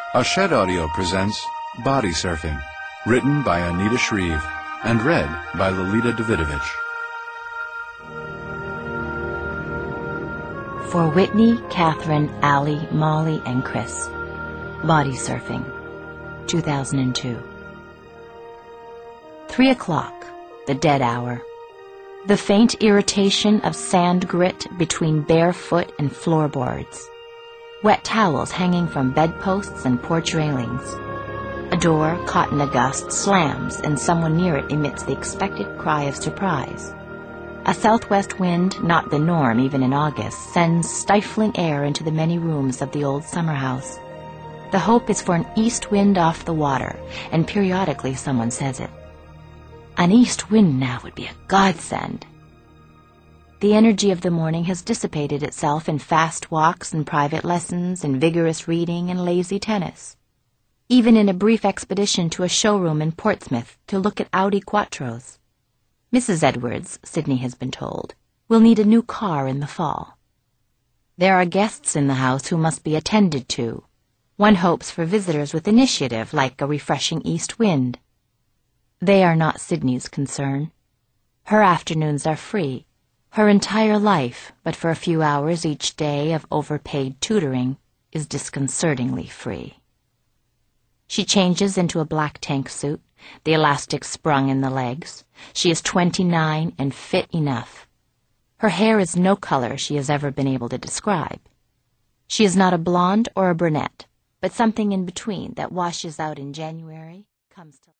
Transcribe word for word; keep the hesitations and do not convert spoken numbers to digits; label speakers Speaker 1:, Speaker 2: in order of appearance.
Speaker 1: Ashed Audio presents Body Surfing, written by Anita Shreve and read by Lolita Davidovich.
Speaker 2: For Whitney, Catherine, Allie, Molly, and Chris. Body Surfing, two thousand two. Three o'clock, the dead hour. The faint irritation of sand grit between bare foot and floorboards. Wet towels hanging from bedposts and porch railings. A door, caught in a gust, slams, and someone near it emits the expected cry of surprise. A southwest wind, not the norm even in August, sends stifling air into the many rooms of the old summer house. The hope is for an east wind off the water, and periodically someone says it. An east wind now would be a godsend. The energy of the morning has dissipated itself in fast walks and private lessons and vigorous reading and lazy tennis. Even in a brief expedition to a showroom in Portsmouth to look at Audi Quattros. Missus Edwards, Sydney has been told, will need a new car in the fall. There are guests in the house who must be attended to. One hopes for visitors with initiative, like a refreshing east wind. They are not Sydney's concern. Her afternoons are free. Her entire life, but for a few hours each day of overpaid tutoring, is disconcertingly free. She changes into a black tank suit, the elastic sprung in the legs. She is twenty-nine and fit enough. Her hair is no color she has ever been able to describe. She is not a blonde or a brunette, but something in between that washes out in January, comes to